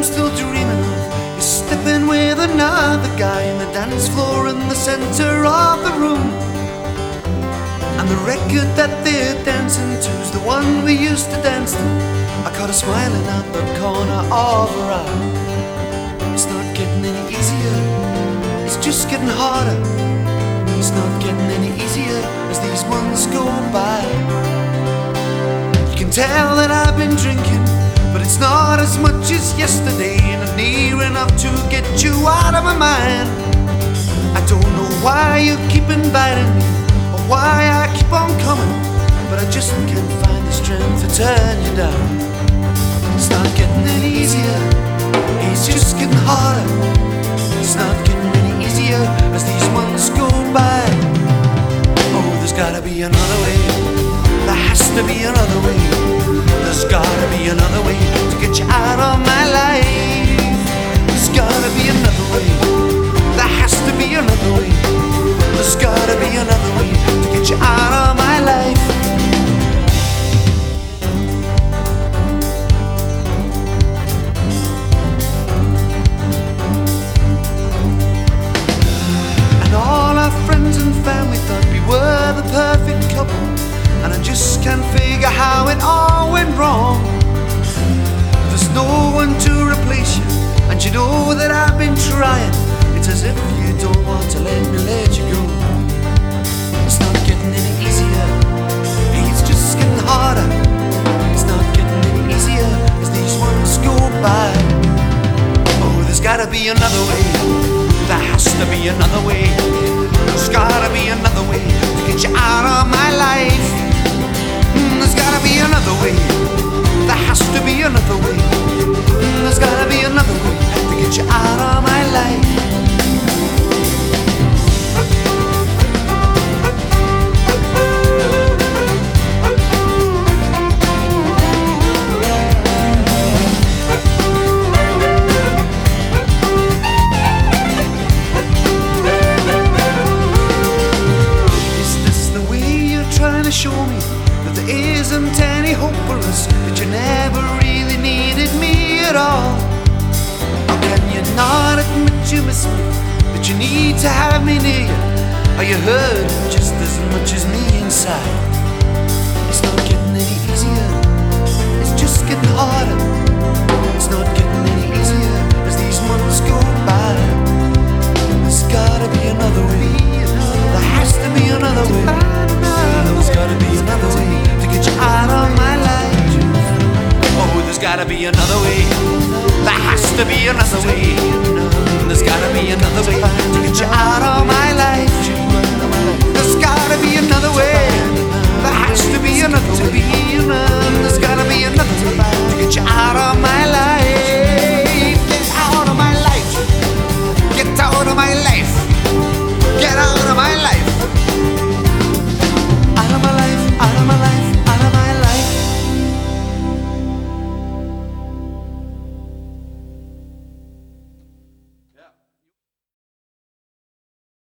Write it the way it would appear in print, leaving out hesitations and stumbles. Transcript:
I'm still dreaming of is stepping with another guy in the dance floor in the center of the room. And the record that they're dancing to is the one we used to dance to. I caught her smiling at the corner of her eye. It's not getting any easier, it's just getting harder. It's not getting any easier as these months go by. You can tell that I've been drinking, but it's not as much as yesterday, and it's near enough to get you out of my mind. I don't know why you keep inviting me, or why I keep on coming, but I just can't find the strength to turn you down. It's not getting any easier, it's just getting harder. It's not getting any easier as these months go by. Oh, there's gotta be another way, there has to be another way. There's gotta be another way to get you out of my life. There's gotta be another way, there has to be another way. There's gotta be another way to get you out of my life. And all our friends and family thought we were the perfect couple, and I just can't figure how it all went wrong. There's no one to replace you, and you know that I've been trying. It's as if you don't want to let me let you go. It's not getting any easier, it's just getting harder. It's not getting any easier as these months go by. Oh, there's gotta be another way, there has to be another way. There's gotta be another way to get you out of my life. There's gotta be another way, there has to be another way. There's gotta be another way to get you out of my life. Trying to show me that there isn't any hope for us, that you never really needed me at all. How can you not admit you miss me, that you need to have me near you? Are you hurting just as much as me inside? It's not getting any easier, it's just getting harder. It's not getting any easier as these months go by. There's gotta be another way, there has to be another way. There's gotta be another way to get you out of my life. Oh, there's gotta be another way, there has to be another way. There's gotta be another way